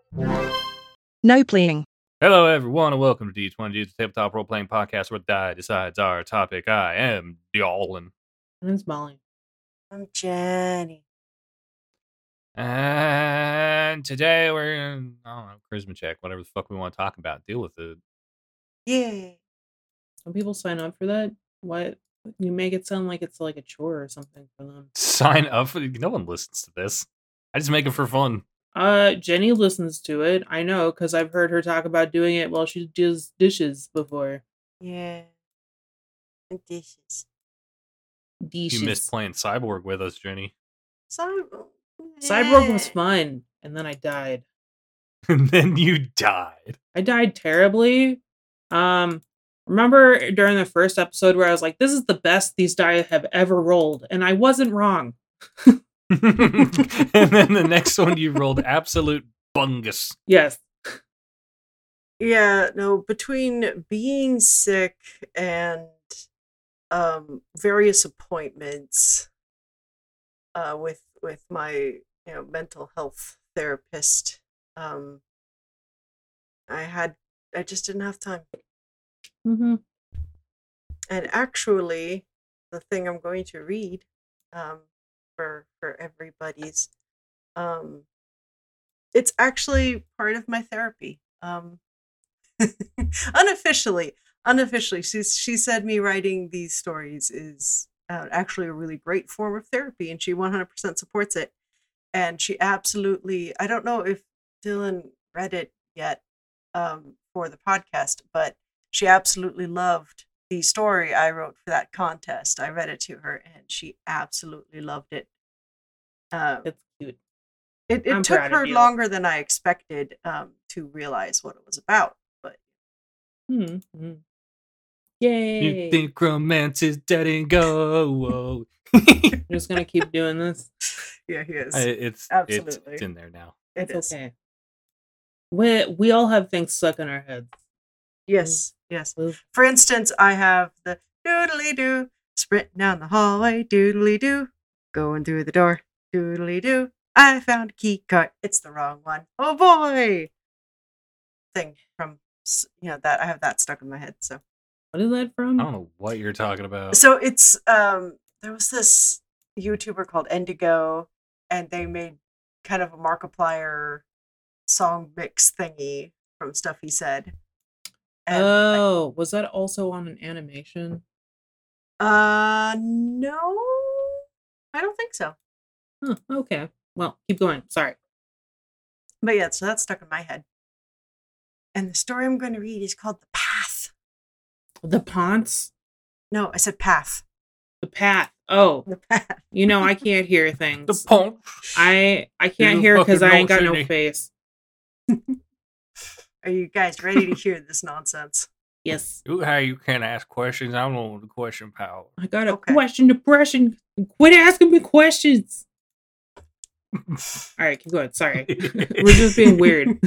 No pleading. Hello, everyone, and welcome to D20, the tabletop role-playing podcast where die decides our topic. I am Y'allin. My name's Molly. I'm Jenny. And today we're in, charisma check, whatever the fuck we want to talk about. Deal with it. Yay. Some people sign up for that. What? You make it sound like it's like a chore or something for them. Sign up for no one listens to this. I just make it for fun. Jenny listens to it. I know, because I've heard her talk about doing it while she does dishes before. Yeah. And dishes. Dishes. You missed playing Cyborg with us, Jenny. Cyborg was fun, and then I died. And then you died. I died terribly. Remember during the first episode where I was like, this is the best these die have ever rolled, and I wasn't wrong. And then the next one you rolled absolute bungus. Yes. Yeah, no, between being sick and various appointments with my mental health therapist, I just didn't have time. Mm-hmm. And actually, the thing I'm going to read for everybody's, it's actually part of my therapy. Unofficially, she said me writing these stories is actually a really great form of therapy, and she 100% supports it. And she absolutely, I don't know if Dylan read it yet for the podcast, but she absolutely loved the story I wrote for that contest. I read it to her, and she absolutely loved it. It's cute. It took her longer than I expected to realize what it was about, but Mm-hmm. Yay! You think romance is dead and go? I'm just gonna keep doing this. Yeah, he is. It's absolutely it's in there now. It's okay. We all have things stuck in our heads. Yes. For instance, I have the doodly doo, sprinting down the hallway, doodly doo, going through the door, doodly doo. I found a key card. It's the wrong one. Oh boy! Thing from that I have that stuck in my head. So what is that from? I don't know what you're talking about. So it's there was this YouTuber called Endigo, and they made kind of a Markiplier song mix thingy from stuff he said. And was that also on an animation? No, I don't think so. Huh, okay. Well, keep going. Sorry. But yeah, so that's stuck in my head. And the story I'm going to read is called The Path. The Ponce? No, I said Path. The Path. Oh. The Path. I can't hear things. The Ponce. I can't hear because I ain't got no face. Are you guys ready to hear this nonsense? Yes. Ooh, how you can't ask questions. I don't know the question power. I got a question depression. Quit asking me questions. All right, keep going. Sorry. We're just being weird.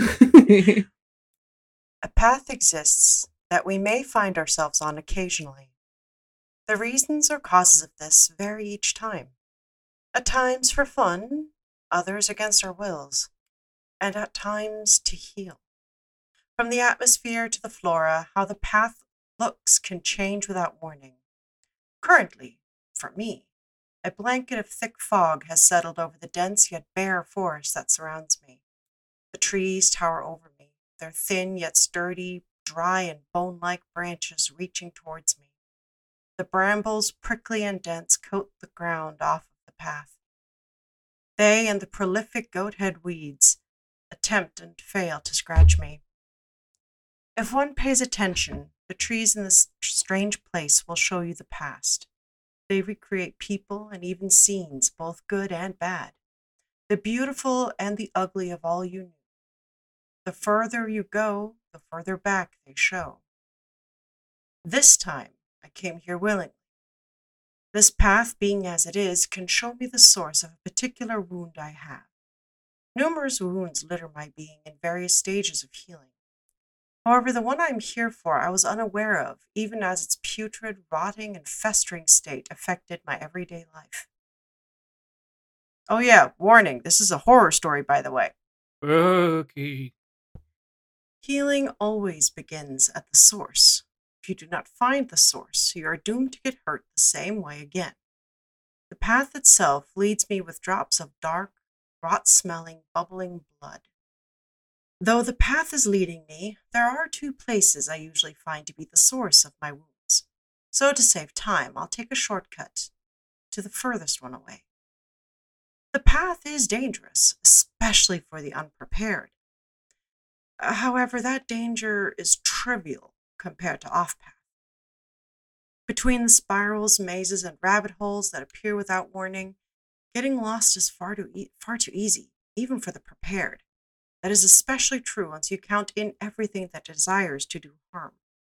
A path exists that we may find ourselves on occasionally. The reasons or causes of this vary each time. At times for fun, others against our wills, and at times to heal. From the atmosphere to the flora, how the path looks can change without warning. Currently, for me, a blanket of thick fog has settled over the dense yet bare forest that surrounds me. The trees tower over me, their thin yet sturdy, dry and bone-like branches reaching towards me. The brambles, prickly and dense, coat the ground off of the path. They and the prolific goathead weeds attempt and fail to scratch me. If one pays attention, the trees in this strange place will show you the past. They recreate people and even scenes, both good and bad, the beautiful and the ugly of all you knew. The further you go, the further back they show. This time, I came here willingly. This path, being as it is, can show me the source of a particular wound I have. Numerous wounds litter my being in various stages of healing. However, the one I'm here for I was unaware of, even as its putrid, rotting, and festering state affected my everyday life. Oh yeah, warning, this is a horror story, by the way. Spooky. Healing always begins at the source. If you do not find the source, you are doomed to get hurt the same way again. The path itself leads me with drops of dark, rot-smelling, bubbling blood. Though the path is leading me, there are two places I usually find to be the source of my wounds. So to save time, I'll take a shortcut to the furthest one away. The path is dangerous, especially for the unprepared. However, that danger is trivial compared to off-path. Between the spirals, mazes, and rabbit holes that appear without warning, getting lost is far too easy, even for the prepared. That is especially true once you count in everything that desires to do harm,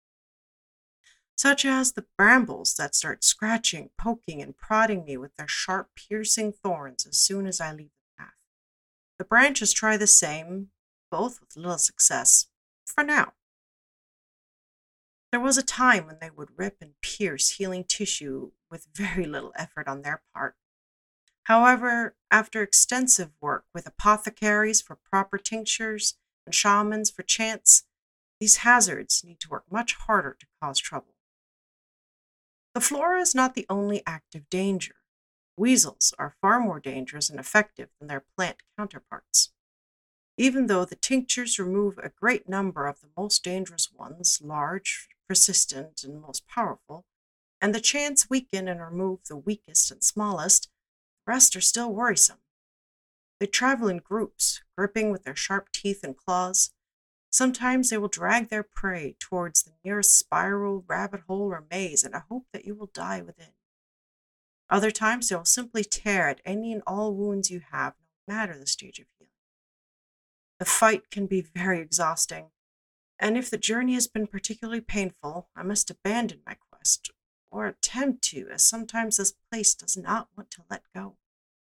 such as the brambles that start scratching, poking, and prodding me with their sharp, piercing thorns as soon as I leave the path. The branches try the same, both with little success, for now. There was a time when they would rip and pierce healing tissue with very little effort on their part. However, after extensive work with apothecaries for proper tinctures and shamans for chants, these hazards need to work much harder to cause trouble. The flora is not the only active danger. Weasels are far more dangerous and effective than their plant counterparts. Even though the tinctures remove a great number of the most dangerous ones, large, persistent, and most powerful, and the chants weaken and remove the weakest and smallest, the rest are still worrisome. They travel in groups, gripping with their sharp teeth and claws. Sometimes they will drag their prey towards the nearest spiral, rabbit hole, or maze in a hope that you will die within. Other times they will simply tear at any and all wounds you have, no matter the stage of healing. The fight can be very exhausting, and if the journey has been particularly painful, I must abandon my quest, or attempt to, as sometimes this place does not want to let go.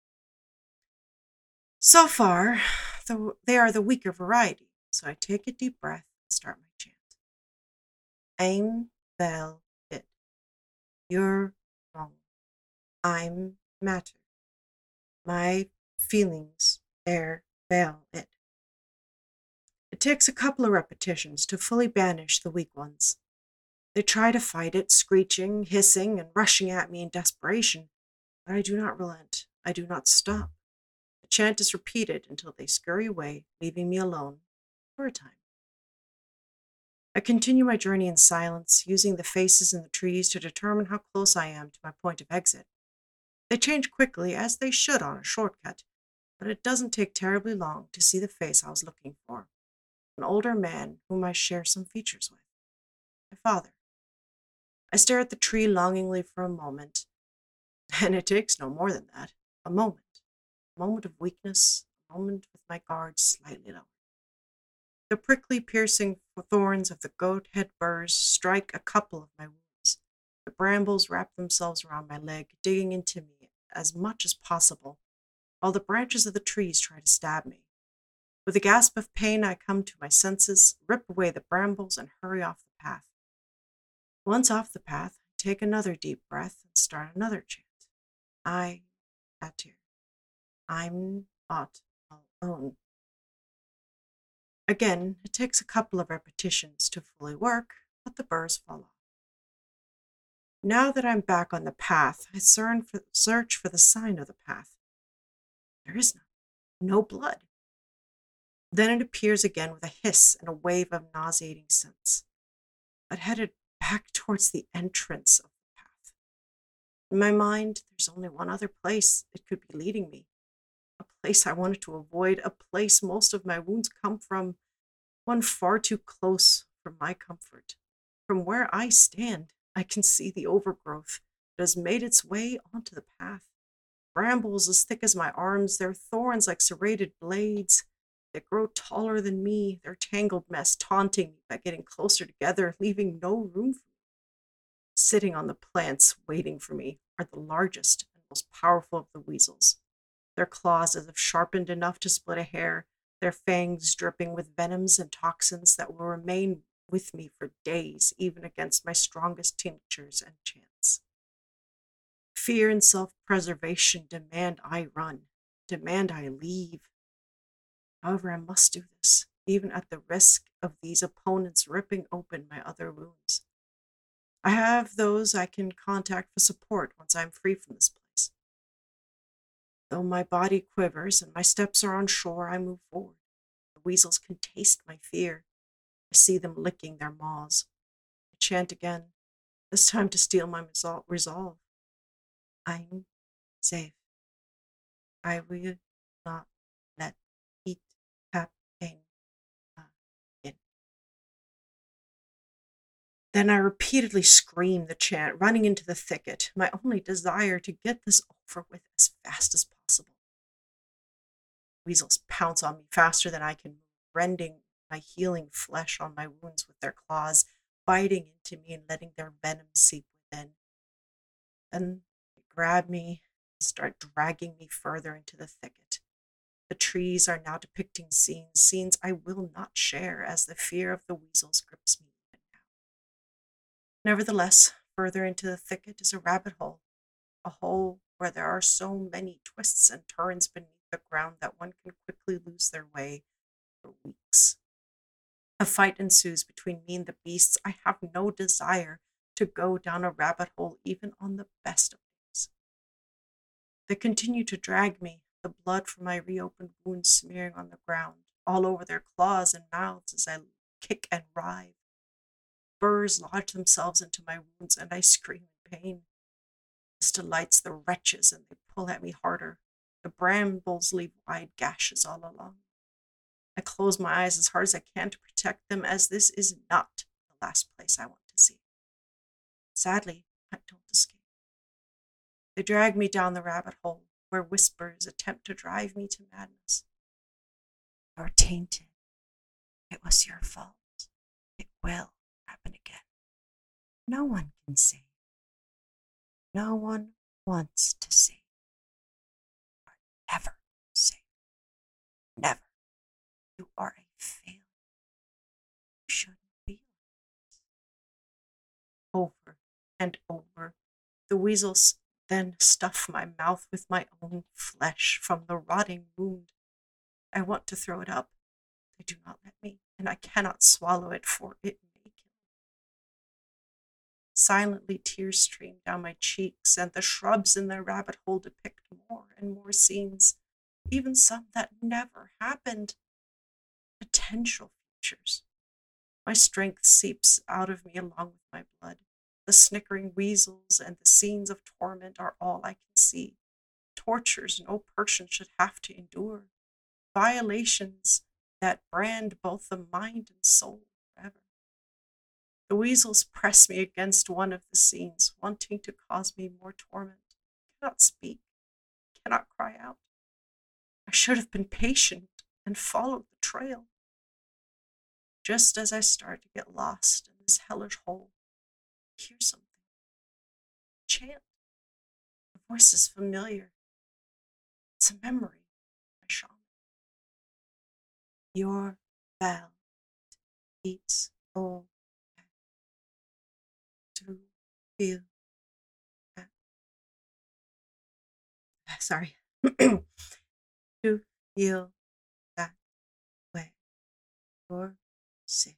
So far, they are the weaker variety, so I take a deep breath and start my chant. I'm vel it. You're wrong. I'm matter. My feelings vel it. It takes a couple of repetitions to fully banish the weak ones. They try to fight it, screeching, hissing, and rushing at me in desperation, but I do not relent. I do not stop. The chant is repeated until they scurry away, leaving me alone for a time. I continue my journey in silence, using the faces in the trees to determine how close I am to my point of exit. They change quickly, as they should on a shortcut, but it doesn't take terribly long to see the face I was looking for. An older man whom I share some features with. My father. I stare at the tree longingly for a moment, and it takes no more than that. A moment of weakness, a moment with my guard slightly lowered. The prickly, piercing thorns of the goat-head burrs strike a couple of my wounds. The brambles wrap themselves around my leg, digging into me as much as possible, while the branches of the trees try to stab me. With a gasp of pain, I come to my senses, rip away the brambles, and hurry off the path. Once off the path, I take another deep breath and start another chant. I, Atir. I'm not alone. Again, it takes a couple of repetitions to fully work, but the burrs fall off. Now that I'm back on the path, I search for the sign of the path. There is none. No blood. Then it appears again with a hiss and a wave of nauseating scents, but headed back towards the entrance of the path. In my mind, there's only one other place it could be leading me, a place I wanted to avoid, a place most of my wounds come from, one far too close for my comfort. From where I stand, I can see the overgrowth that has made its way onto the path. Brambles as thick as my arms, their thorns like serrated blades. They grow taller than me, their tangled mess taunting me by getting closer together, leaving no room for me. Sitting on the plants, waiting for me, are the largest and most powerful of the weasels. Their claws as if sharpened enough to split a hair, their fangs dripping with venoms and toxins that will remain with me for days, even against my strongest tinctures and chants. Fear and self-preservation demand I run, demand I leave. However, I must do this, even at the risk of these opponents ripping open my other wounds. I have those I can contact for support once I am free from this place. Though my body quivers and my steps are on shore, I move forward. The weasels can taste my fear. I see them licking their maws. I chant again, this time to steel my resolve. I'm safe. I will not let it happen again. Then I repeatedly scream the chant, running into the thicket, my only desire to get this over with as fast as possible. Weasels pounce on me faster than I can move, rending my healing flesh on my wounds with their claws, biting into me and letting their venom seep within. Then they grab me and start dragging me further into the thicket. The trees are now depicting scenes I will not share as the fear of the weasels grips me even now. Nevertheless, further into the thicket is a rabbit hole, a hole where there are so many twists and turns beneath the ground that one can quickly lose their way for weeks. A fight ensues between me and the beasts. I have no desire to go down a rabbit hole even on the best of days. They continue to drag me, the blood from my reopened wounds smearing on the ground, all over their claws and mouths as I kick and writhe. Burrs lodge themselves into my wounds, and I scream in pain. This delights the wretches, and they pull at me harder. The brambles leave wide gashes all along. I close my eyes as hard as I can to protect them, as this is not the last place I want to see. Sadly, I don't escape. They drag me down the rabbit hole, where whispers attempt to drive me to madness. You're tainted. It was your fault. It will happen again. No one can save. No one wants to save. You are never safe. Never. You are a failure. You shouldn't be like this. Over and over, the weasels then stuff my mouth with my own flesh from the rotting wound. I want to throw it up. They do not let me, and I cannot swallow it, for it may kill me. Silently, tears stream down my cheeks, and the shrubs in the rabbit hole depict more and more scenes, even some that never happened. Potential futures. My strength seeps out of me along with my blood. The snickering weasels and the scenes of torment are all I can see. Tortures no person should have to endure. Violations that brand both the mind and soul forever. The weasels press me against one of the scenes, wanting to cause me more torment. I cannot speak, cannot cry out. I should have been patient and followed the trail. Just as I start to get lost in this hellish hole, I hear something. Chant. The voice is familiar. It's a memory of my shaman. Your bell beats all to feel that. Sorry. To feel that way. You're safe.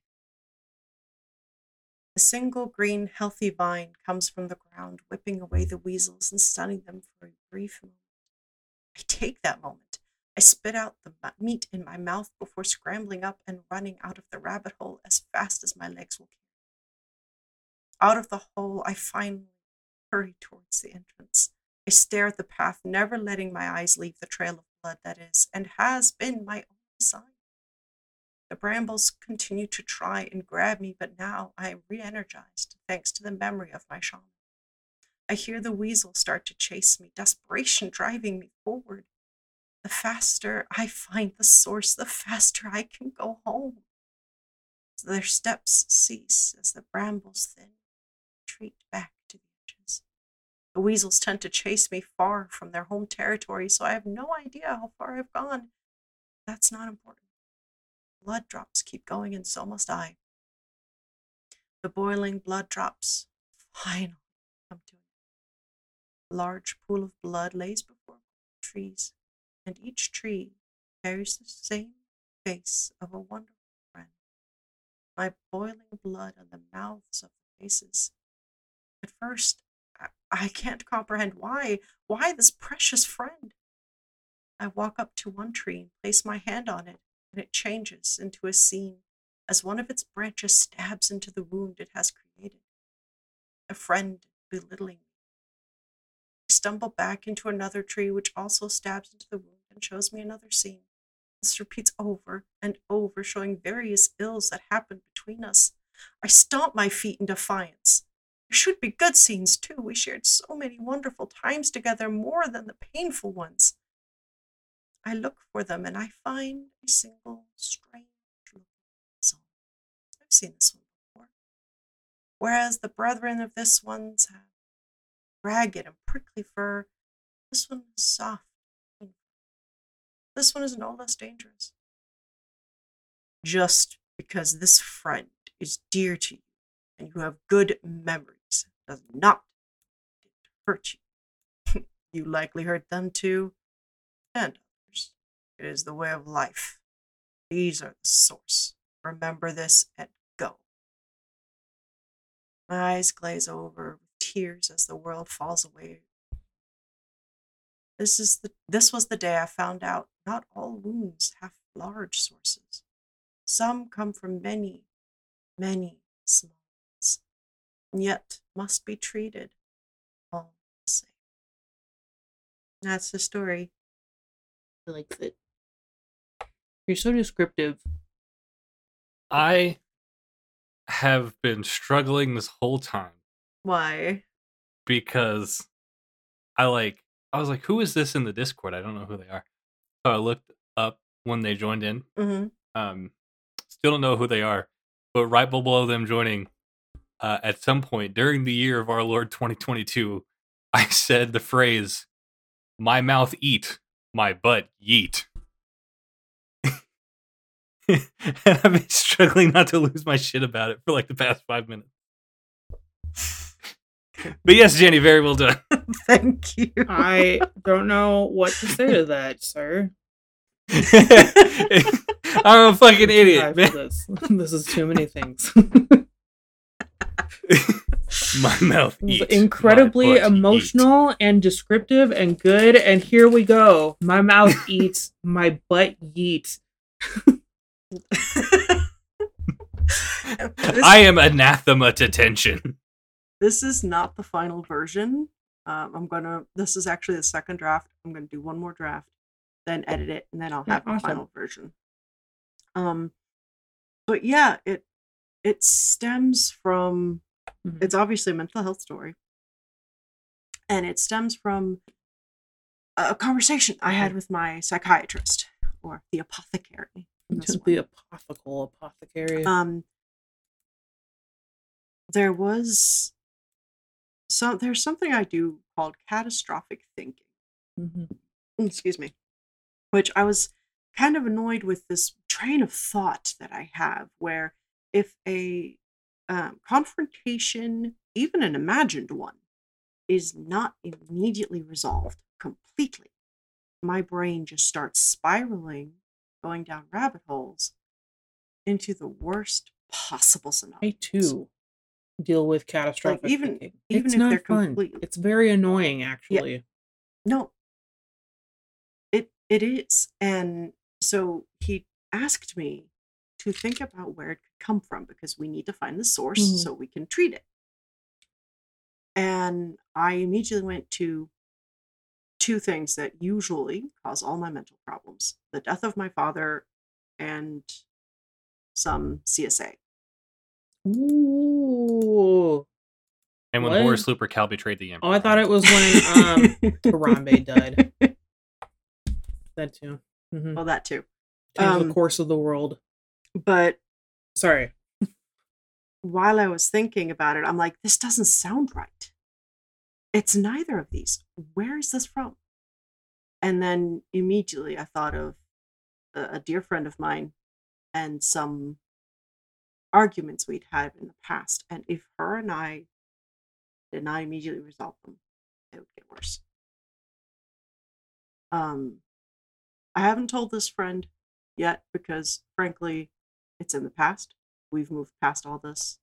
A single green, healthy vine comes from the ground, whipping away the weasels and stunning them for a brief moment. I take that moment. I spit out the meat in my mouth before scrambling up and running out of the rabbit hole as fast as my legs will carry. Out of the hole, I finally hurry towards the entrance. I stare at the path, never letting my eyes leave the trail of blood that is and has been my only sign. The brambles continue to try and grab me, but now I am re-energized thanks to the memory of my shaman. I hear the weasel start to chase me, desperation driving me forward. The faster I find the source, the faster I can go home. Their steps cease as the brambles thin, retreat back to the edges. The weasels tend to chase me far from their home territory, so I have no idea how far I've gone. That's not important. Blood drops keep going, and so must I. The boiling blood drops finally come to an end. A large pool of blood lays before trees, and each tree carries the same face of a wonderful friend, my boiling blood on the mouths of the faces. At first, I can't comprehend why this precious friend. I walk up to one tree and place my hand on it, and it changes into a scene as one of its branches stabs into the wound it has created. A friend belittling me. I stumble back into another tree, which also stabs into the wound and shows me another scene. This repeats over and over, showing various ills that happened between us. I stomp my feet in defiance. There should be good scenes, too. We shared so many wonderful times together, more than the painful ones. I look for them, and I find a single strange looking song. I've seen this one before. Whereas the brethren of this one's have ragged and prickly fur, this one is soft. This one is no less dangerous. Just because this friend is dear to you and you have good memories does not hurt you. You likely hurt them too, and others. It is the way of life. These are the source. Remember this and go. My eyes glaze over with tears as the world falls away. This was the day I found out not all wounds have large sources. Some come from many, many small ones, and yet must be treated all the same. That's the story. I like that. You're so descriptive. I have been struggling this whole time Why? because I was like, who is this in the Discord? I don't know who they are. So I looked up when they joined in. Mm-hmm. Still don't know who they are, but right below them joining, at some point during the year of our Lord 2022, I said the phrase, "My mouth eat, my butt yeet." And I've been struggling not to lose my shit about it for like the past 5 minutes. But yes, Jenny, very well done. Thank you. I don't know what to say to that, sir. I'm a fucking idiot, man. This is too many things. My mouth eats. Incredibly emotional and descriptive and good. And here we go. My mouth eats, my butt yeet. I am anathema to tension. This is not the final version. This is actually the second draft. I'm gonna do one more draft, then edit it, and then I'll have the final version. But yeah, it stems from, it's obviously a mental health story, and it stems from a conversation I had with my psychiatrist, or the apothecary. The apothecary. There's something I do called catastrophic thinking. Excuse me. Which I was kind of annoyed with this train of thought that I have, where if a confrontation, even an imagined one, is not immediately resolved completely, my brain just starts spiraling, going down rabbit holes into the worst possible scenarios. I too deal with catastrophic even thinking. Even it's if not they're fun. completely, it's very annoying, actually. Yeah. No, it is. And so he asked me to think about where it could come from, because we need to find the source so we can treat it. And I immediately went to two things that usually cause all my mental problems: the death of my father and some CSA. Ooh. And when Horus Looper Cal betrayed the Emperor. Oh, I thought it was when Harambe died. That too. Well, that too. The course of the world. But sorry. While I was thinking about it, I'm like, this doesn't sound right. It's neither of these. Where is this from? And then immediately I thought of a dear friend of mine and some arguments we'd had in the past. And if her and I did not immediately resolve them, it would get worse. I haven't told this friend yet because, frankly, it's in the past. We've moved past all this.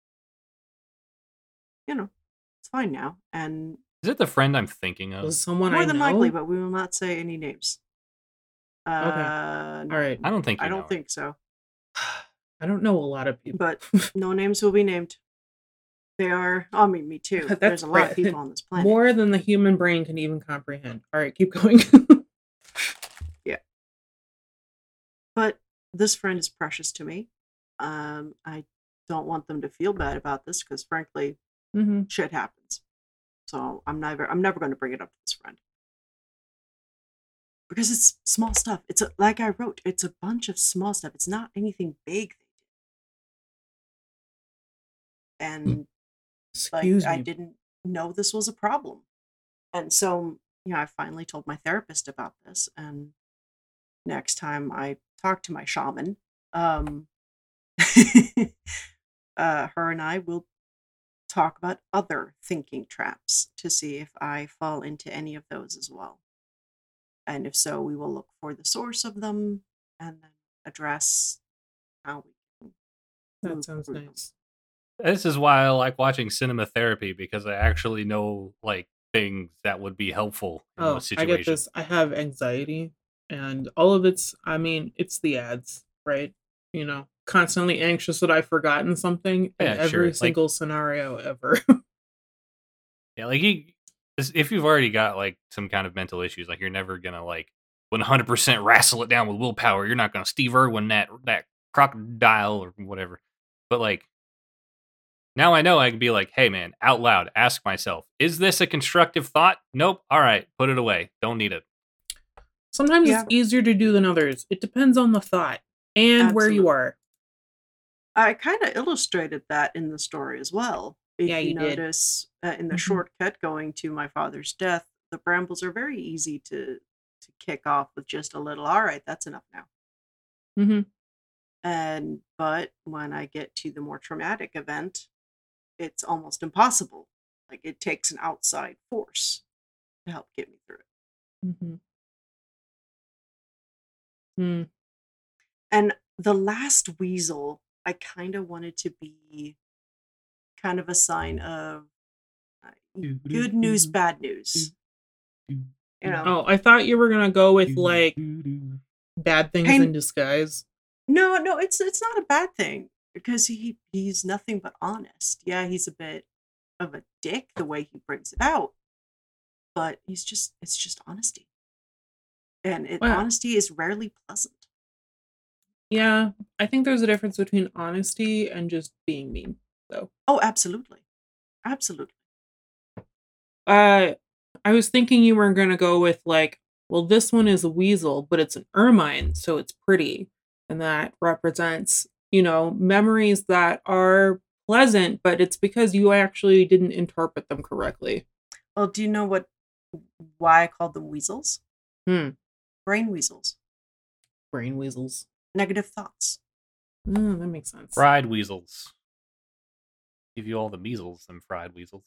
It's fine now. And Is it the friend I'm thinking of? Was someone more I than know? likely, but we will not say any names. Okay. No, All right. I don't think you I know don't her. think so. I don't know a lot of people. But no names will be named. They are, I mean, me too. That's There's a lot of right. people on this planet. More than the human brain can even comprehend. All right, keep going. Yeah. But this friend is precious to me. I don't want them to feel bad about this because, frankly, hmm shit happens. So I'm never going to bring it up to this friend because it's small stuff. Like I wrote, it's a bunch of small stuff. It's not anything big. And Excuse I me. didn't know this was a problem. And so, I finally told my therapist about this. And next time I talk to my shaman, her and I will talk about other thinking traps to see if I fall into any of those as well. And if so, we will look for the source of them and then address how we can That move sounds through them. nice. This is why I like watching cinema therapy, because I actually know like things that would be helpful in Oh, those I get situations. this. I have anxiety, and all of it's, it's the ads, right? Constantly anxious that I've forgotten something in Yeah, every sure. single scenario ever. Yeah, like if you've already got like some kind of mental issues, like you're never gonna like 100% wrestle it down with willpower. You're not gonna Steve Irwin that crocodile or whatever. But like now I know I can be like, hey man, out loud, ask myself, is this a constructive thought? Nope. All right, put it away. Don't need it. Sometimes Yeah. it's easier to do than others. It depends on the thought and where you Absolutely. are. I kind of illustrated that in the story as well. If Yeah, you you did. notice in the Mhm. shortcut going to my father's death, the brambles are very easy to kick off with just a little, all right, that's enough now. Mm-hmm. But when I get to the more traumatic event, it's almost impossible. Like it takes an outside force to help get me through it. Mm-hmm. Mm. And the last weasel, I kind of wanted to be kind of a sign of good news, bad news. Oh, I thought you were gonna go with like bad things Pain- in disguise. No, it's not a bad thing because he's nothing but honest. Yeah, he's a bit of a dick the way he brings it out, but it's just honesty, and Well, honesty is rarely pleasant. yeah, I think there's a difference between honesty and just being mean, though. Oh, absolutely. I was thinking you were gonna go with like, well, this one is a weasel, but it's an ermine, so it's pretty, and that represents, memories that are pleasant, but it's because you actually didn't interpret them correctly. Well, do you know why I called them weasels? Brain weasels. Brain weasels. Negative thoughts. That makes sense. Fried weasels. Give you all the measles, them fried weasels.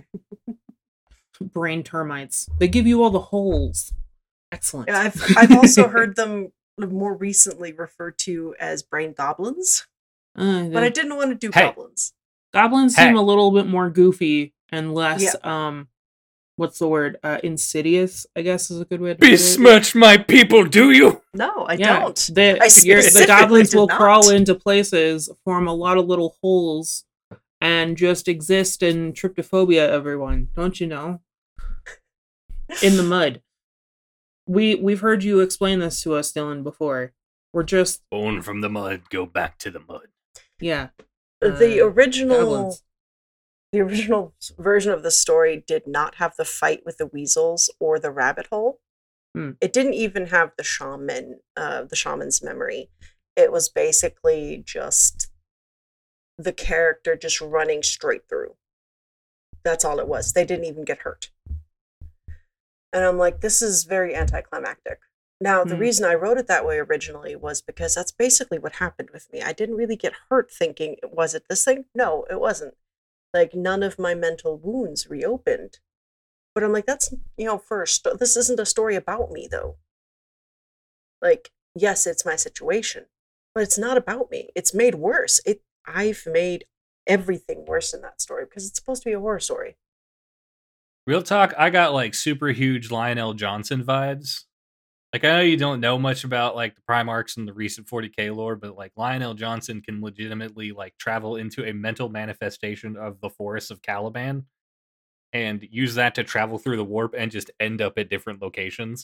Brain termites. They give you all the holes. Excellent. Yeah, I've also heard them more recently referred to as brain goblins, but I didn't want to do goblins. Goblins seem a little bit more goofy and less, what's the word? Insidious, I guess is a good way to put it. Besmirch my people, do you? No, I don't. The goblins will crawl into places, form a lot of little holes, and just exist in tryptophobia, everyone. Don't you know? In the mud. We've heard you explain this to us, Dylan, before. We're just born from the mud, go back to the mud. Yeah. The original version of the story did not have the fight with the weasels or the rabbit hole. It didn't even have the shaman's memory. It was basically just the character just running straight through. That's all it was. They didn't even get hurt. And I'm like, this is very anticlimactic. Now, the reason I wrote it that way originally was because that's basically what happened with me. I didn't really get hurt thinking, was it this thing? No, it wasn't. Like, none of my mental wounds reopened. But I'm like, that's, first, this isn't a story about me, though. Like, yes, it's my situation, but it's not about me. It's made worse. I've made everything worse in that story because it's supposed to be a horror story. Real talk, I got like super huge Lionel Johnson vibes. Like, I know you don't know much about like the Primarchs and the recent 40k lore, but like Lionel Johnson can legitimately like travel into a mental manifestation of the forests of Caliban and use that to travel through the warp and just end up at different locations.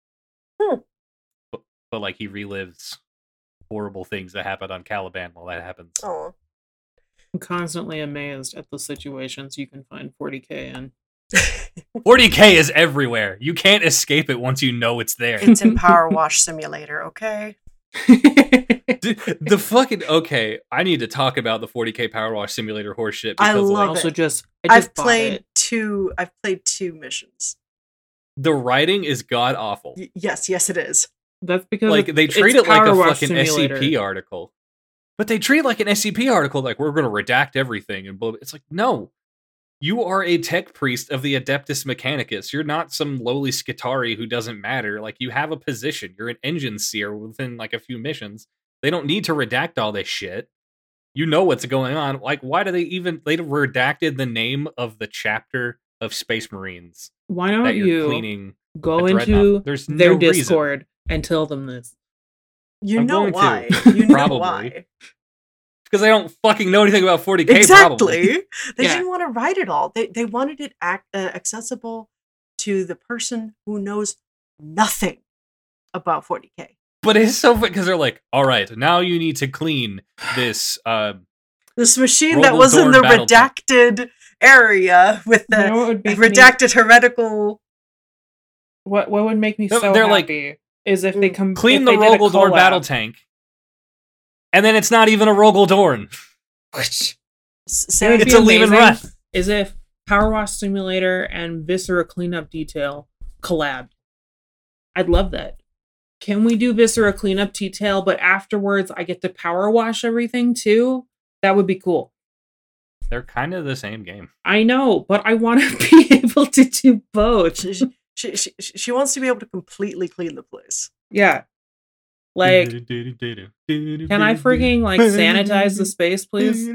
But like he relives horrible things that happened on Caliban while that happens. Oh, I'm constantly amazed at the situations you can find 40k in. 40k is everywhere. You can't escape it once you know it's there. It's in Power Wash Simulator, okay? The fucking okay. I need to talk about the 40k Power Wash Simulator horseshit. I love also it. I've played two missions. The writing is god awful. Yes, it is. That's because like they treat it like a fucking Simulator. SCP article. But they treat it like an SCP article, like we're going to redact everything and blah. It's like, no. You are a tech priest of the Adeptus Mechanicus. You're not some lowly Skitarii who doesn't matter. Like, you have a position. You're an engine seer within, like, a few missions. They don't need to redact all this shit. You know what's going on. Like, why do they redacted the name of the chapter of Space Marines? Why don't you go into There's their no Discord reason. and tell them this? You I'm know going why. to. You know Probably. why. Because I don't fucking know anything about 40k, Exactly. probably. They didn't want to write it all. They wanted it accessible to the person who knows nothing about 40k. But it's so fun because they're like, all right, now you need to clean this this machine that was in the redacted area with the redacted heretical. What would make me so they're happy like, is if they come clean the Rogel Dorn battle tank, and then it's not even a Rogel Dorn. It's a Leaven Wrath. Is if Power Wash Simulator and Viscera Cleanup Detail collabed. I'd love that. Can we do Viscera Cleanup Detail, but afterwards I get to power wash everything too? That would be cool. They're kind of the same game. I know, but I want to be able to do both. She wants to be able to completely clean the place. Yeah. Like, can I freaking, like, sanitize the space, please?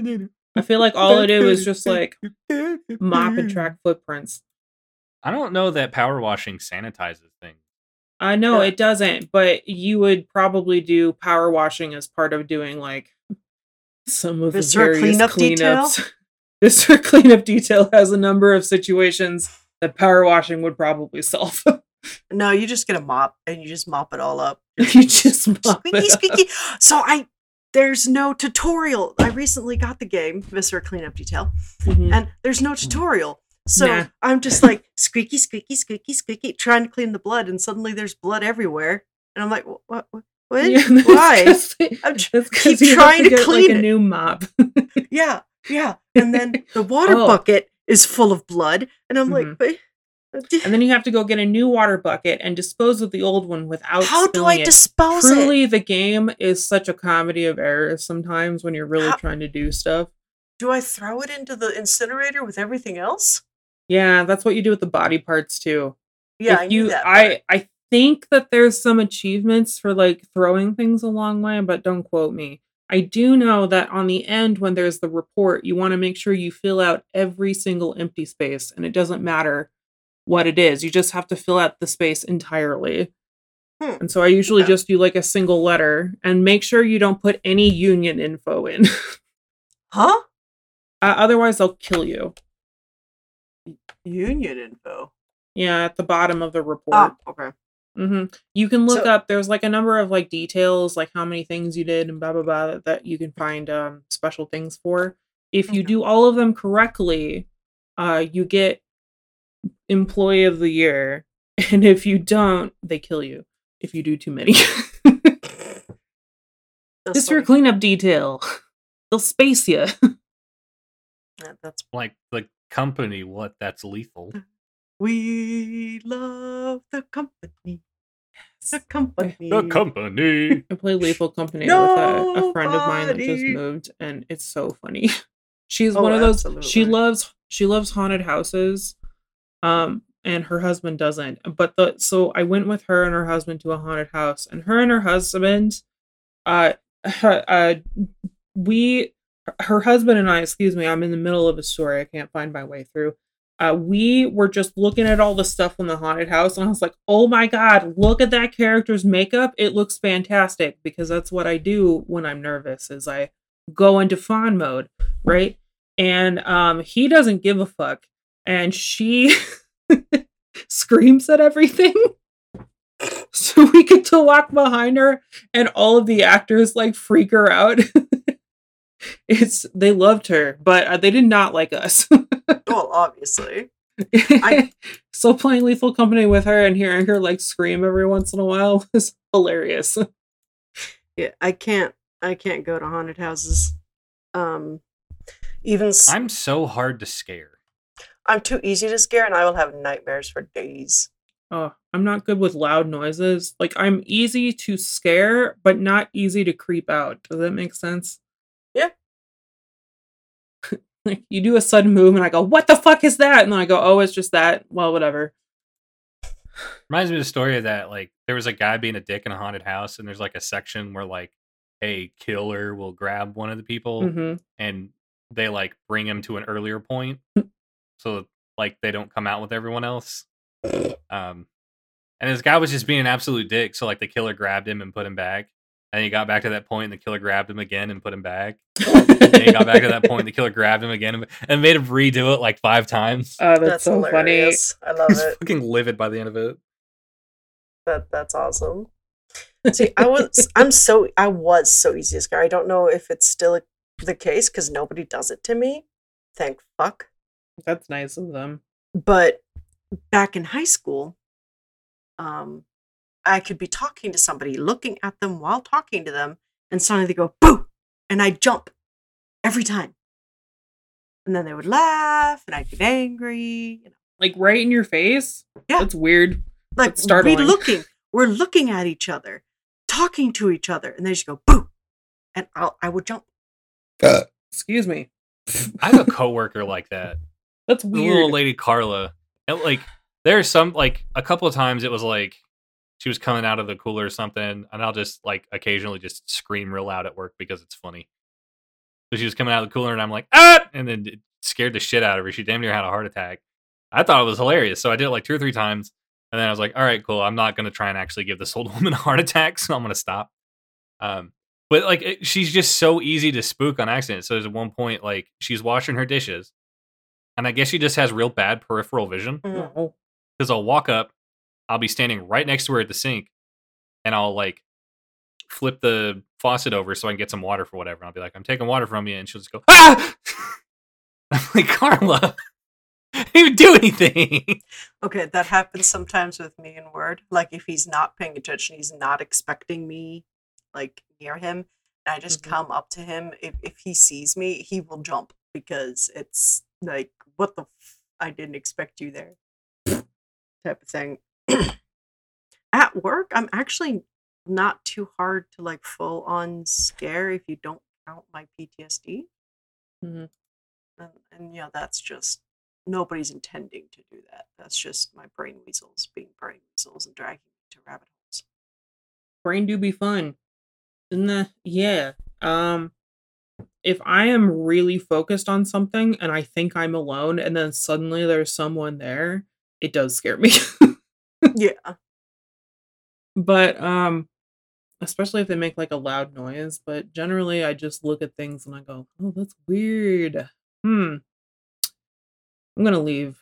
I feel like all I do is just, like, mop and track footprints. I don't know that power washing sanitizes things. I know it doesn't, but you would probably do power washing as part of doing, like, some of the various cleanups. Viscera Cleanup Detail has a number of situations that power washing would probably solve. No, you just get a mop and you just mop it all up. You just mop squeaky, squeaky. So there's no tutorial. I recently got the game, Viscera Cleanup Detail, and there's no tutorial. So I'm just like squeaky, squeaky, squeaky, squeaky, trying to clean the blood, and suddenly there's blood everywhere. And I'm like, what? Yeah, why? I'm keep trying to clean like a new mop. Yeah. And then the water bucket is full of blood, and I'm like, but... And then you have to go get a new water bucket and dispose of the old one without How do I dispose it? Truly, the game is such a comedy of errors sometimes when you're really trying to do stuff. Do I throw it into the incinerator with everything else? Yeah, that's what you do with the body parts too. Yeah, I knew that. I think that there's some achievements for like throwing things a long way, but don't quote me. I do know that on the end, when there's the report, you want to make sure you fill out every single empty space, and it doesn't matter what it is. You just have to fill out the space entirely. And so I usually just do like a single letter and make sure you don't put any union info in. Huh? Otherwise they'll kill you. Union info? Yeah, at the bottom of the report. Oh, okay. You can look up, there's like a number of like details, like how many things you did and blah, blah, blah, that you can find special things for. If you do all of them correctly, you get Employee of the Year, and if you don't, they kill you if you do too many. Just for Cleanup Detail, they'll space you. Yeah, that's like the company. What? That's lethal. We love the company. The company. The company. I play Lethal Company with a friend of mine that just moved, and it's so funny. She's one of those. Absolutely. She loves haunted houses. And and her husband doesn't. But so I went with her and her husband to a haunted house, and her husband, her husband and I, excuse me, I'm in the middle of a story. I can't find my way through. We were just looking at all the stuff in the haunted house, and I was like, oh my God, look at that character's makeup. It looks fantastic, because that's what I do when I'm nervous, is I go into fawn mode, right? And he doesn't give a fuck. And she screams at everything. So we get to walk behind her, and all of the actors like freak her out. They loved her, but they did not like us. Well, obviously. So playing Lethal Company with her and hearing her like scream every once in a while was hilarious. Yeah, I can't go to haunted houses. I'm so hard to scare. I'm too easy to scare, and I will have nightmares for days. Oh, I'm not good with loud noises. Like, I'm easy to scare, but not easy to creep out. Does that make sense? Yeah. Like, you do a sudden move, and I go, what the fuck is that? And then I go, oh, it's just that. Well, whatever. Reminds me of the story of that, like, there was a guy being a dick in a haunted house, and there's, like, a section where, like, a killer will grab one of the people, and they, like, bring him to an earlier point, so, like, they don't come out with everyone else. And this guy was just being an absolute dick, so, like, the killer grabbed him and put him back. And he got back to that point, and the killer grabbed him again and put him back. And he got back to that point, and the killer grabbed him again and made him redo it like 5 times. Oh, that's so hilarious. Funny. I love it. Fucking livid by the end of it. That's awesome. See, I was so easy to scare. I don't know if it's still the case because nobody does it to me. Thank fuck. That's nice of them. But back in high school, I could be talking to somebody, looking at them while talking to them, and suddenly they go, boo! And I jump every time. And then they would laugh, and I'd get angry. Like right in your face? Yeah. That's weird. Like, that's startling. We're looking at each other, talking to each other, and they just go, boo! And I would jump. Excuse me. I have a coworker like that. That's weird. The little lady Carla. And, like, there's some, like, a couple of times it was like, she was coming out of the cooler or something, and I'll just, like, occasionally just scream real loud at work because it's funny. So she was coming out of the cooler, and I'm like, ah! And then it scared the shit out of her. She damn near had a heart attack. I thought it was hilarious, so I did it like 2 or 3 times, and then I was like, all right, cool. I'm not going to try and actually give this old woman a heart attack, so I'm going to stop. But, like, she's just so easy to spook on accident. So there's at one point, like, she's washing her dishes, and I guess she just has real bad peripheral vision. Because I'll walk up, I'll be standing right next to her at the sink, and I'll, like, flip the faucet over so I can get some water for whatever. I'll be like, I'm taking water from you, and she'll just go, ah! I'm like, Carla, I didn't even do anything. Okay, that happens sometimes with me in Word. Like, if he's not paying attention, he's not expecting me, like, near him, and I just come up to him. If he sees me, he will jump, because it's like, what the I didn't expect you there type of thing. At work, I'm actually not too hard to, like, full on scare if you don't count my PTSD. And yeah, that's just, nobody's intending to do that. That's just my brain weasels being brain weasels and dragging me to rabbit holes. Brain do be fun. Yeah. If I am really focused on something and I think I'm alone and then suddenly there's someone there, it does scare me. Yeah. But especially if they make like a loud noise, but generally I just look at things and I go, "Oh, that's weird. I'm going to leave."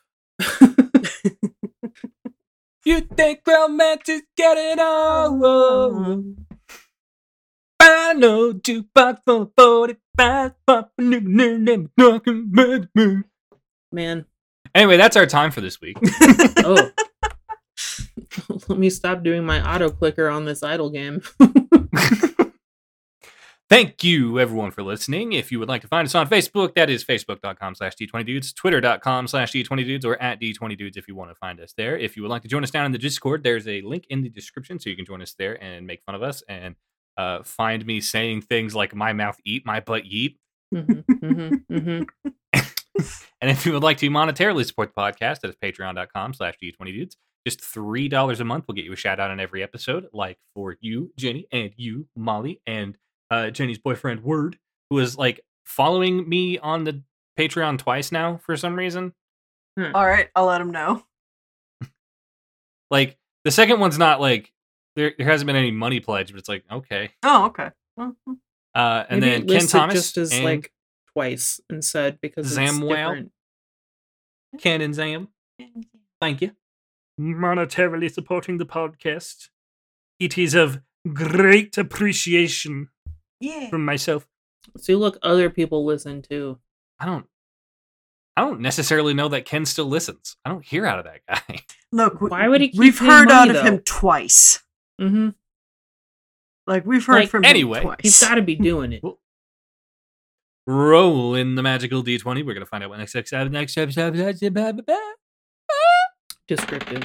You think romantic get it all? I know jukebox for 45 Man. Anyway, that's our time for this week. Oh. Let me stop doing my auto clicker on this idle game. Thank you, everyone, for listening. If you would like to find us on Facebook, that is facebook.com/D20dudes, twitter.com/D20dudes, or at D20dudes if you want to find us there. If you would like to join us down in the Discord, there's a link in the description so you can join us there and make fun of us and find me saying things like "my mouth eat, my butt yeet." And if you would like to monetarily support the podcast, that is patreon.com/G20dudes. Just $3 a month will get you a shout out on every episode, like for you, Jenny, and you, Molly, and Jenny's boyfriend, Word, who is like following me on the Patreon twice now for some reason. All right, I'll let him know. Like, the second one's not like, there hasn't been any money pledge, but it's like, okay. Oh, okay. And then Ken Thomas. Just as and like twice instead because it's different. Ken and Zam. Thank you. Monetarily supporting the podcast. It is of great appreciation from myself. See, look, other people listen too. I don't necessarily know that Ken still listens. I don't hear out of that guy. Look, why would he keep we've heard money, out of him twice. Mm-hmm. Like, we've heard from him twice. He's got to be doing it. Roll in the magical D20. We're going to find out what next episode. Descriptive.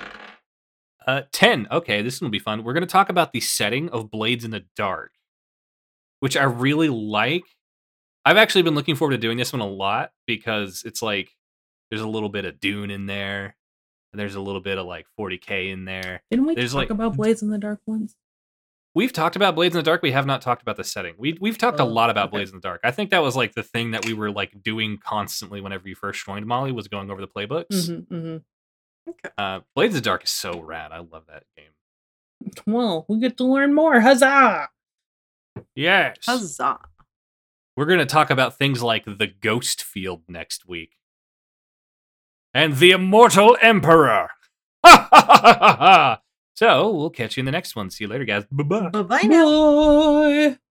10. Okay, this one will be fun. We're going to talk about the setting of Blades in the Dark, which I really like. I've actually been looking forward to doing this one a lot because it's like there's a little bit of Dune in there, and there's a little bit of like 40K in there. Didn't we talk about Blades in the Dark once? We've talked about Blades in the Dark. We have not talked about the setting. We've talked a lot about Blades in the Dark. I think that was like the thing that we were like doing constantly whenever you first joined, Molly, was going over the playbooks. Mm-hmm, mm-hmm. Okay. Blades in the Dark is so rad. I love that game. Well, we get to learn more. Huzzah! Yes. Huzzah. We're going to talk about things like the Ghost Field next week. And the Immortal Emperor. So, we'll catch you in the next one. See you later, guys. Bye-bye. Bye-bye now. Bye.